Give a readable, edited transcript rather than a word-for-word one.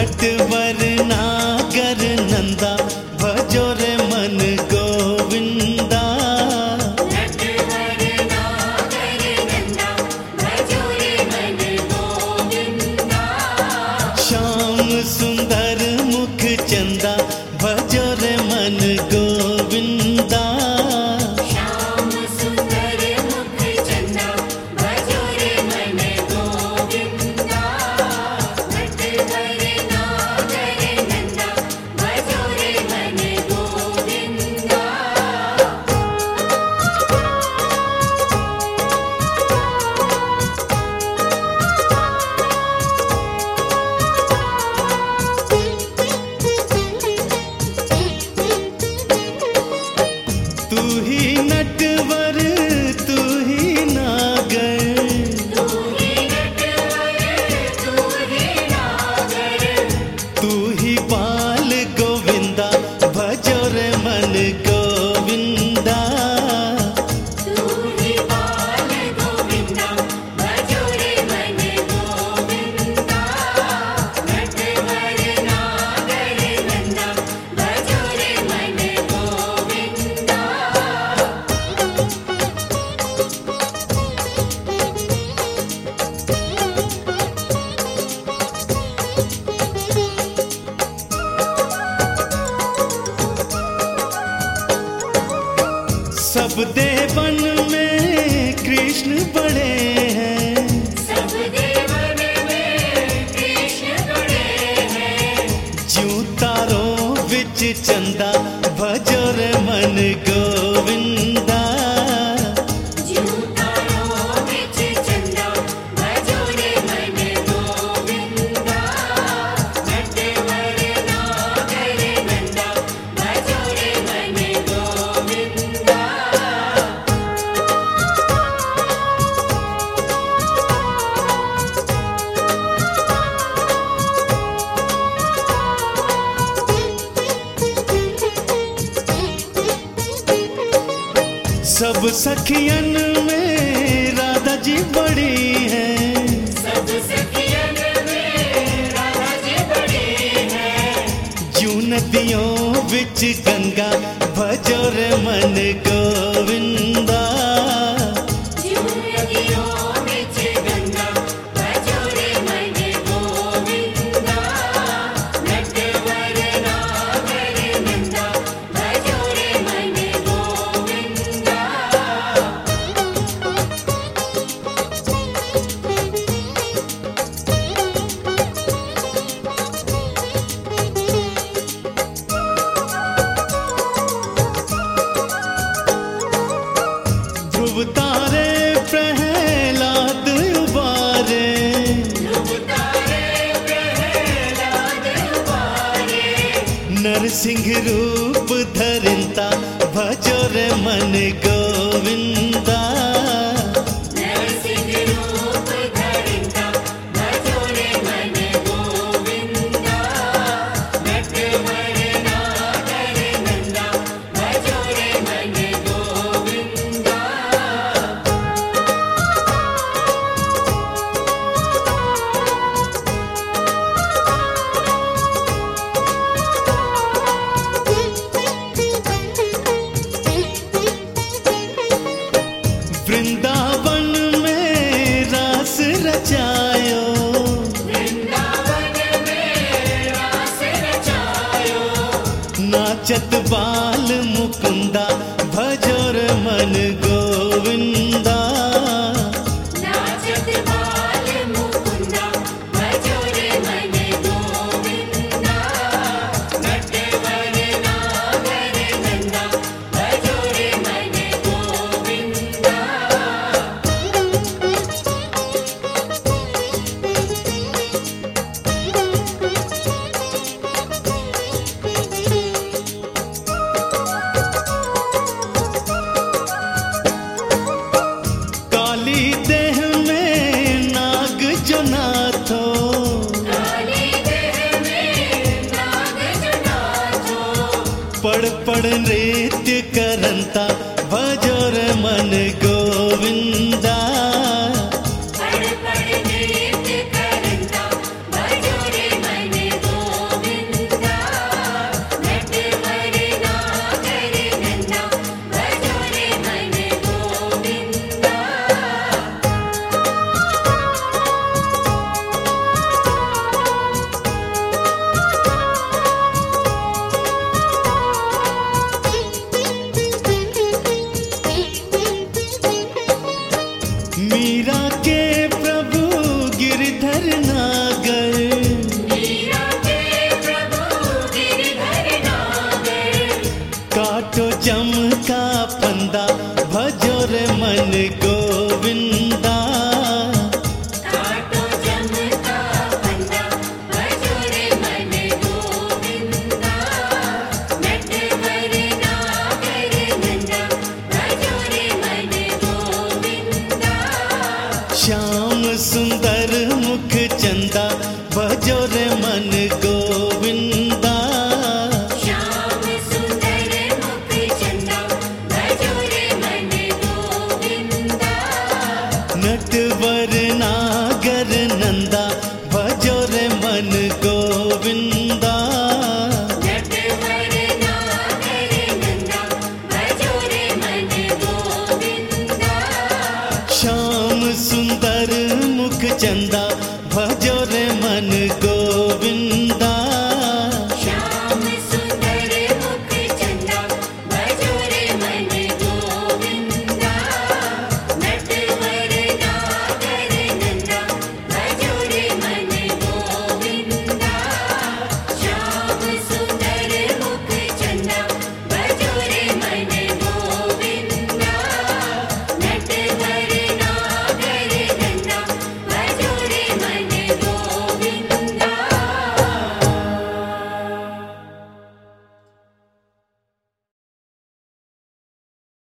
नटवर नागर नंदा भजो रे मन गोविंदा। नटवर नागर नंदा भजो रे मन गोविंदा। श्याम सुंदर मुख चंदा भजो रे मन गोविंदा। श्याम सुंदर मुख चंदा भजो रे मन गोविंदा। नटवर नागर नंदा भजो रे मन गोविंदा। तू ही नटवर तू ही नागर, तू ही नटवर तू ही नागर। तू ही बाल गोविंदा भजो रे मन गोविंदा। तू ही बाल गोविंदा भजो रे मन गोविंदा। नटवर नागर नंदा भजो रे मन गोविंदा। सब देवन में कृष्ण बड़े हैं, सब देवन में कृष्ण बड़े हैं। ज्यों तारों विच चंदा भजो रे मन गोविंदा। ज्यों तारों विच चंदा भजो रे मन गोविंदा। नटवर नागर नंदा भजो रे मन गोविंदा। सब सखियन में राधा जी बड़ी हैं, सब सखियन में राधा जी बड़ी हैं। ज्यों नदियों विच गंगा भजो रे मन गोविंदा। ज्यों नदियों विच गंगा भजो रे मन गोविंदा। नटवर नागर नंदा भजो रे मन गोविंदा। ध्रुव तारे प्रहलाद उबारे, ध्रुव तारे प्रहलाद उबारे। नरसिंह रूप धरिंता भजो रे मन गोविंदा। नरसिंह रूप धरिंदा भजो रे मन गोविंदा। नटवर नागर नंदा भजो रे मन गोविंदा। वृंदावन में रास रचायो, वृंदावन में रास रचायो। नाचत बाल मुकुंदा भजो रे मन गोविंदा। नाचत बाल मुकुंदा भजो रे मन गोविंदा। नटवर नागर नंदा भजो रे मन गोविंदा। काली देह में नाग जो नाथो, काली देह में नाग जो नाचो। पड़ पड़ नृत्य करंता भजो रे मन गोविंदा। पड़ पड़ नृत्य करंता भजो रे मन गोविंदा। भजो रे मन गोविंदा। श्याम सुंदर मुख चंदा भजो रे मन गोविंदा। नटवर नागर नंदा भजो रे मन गोविंदा।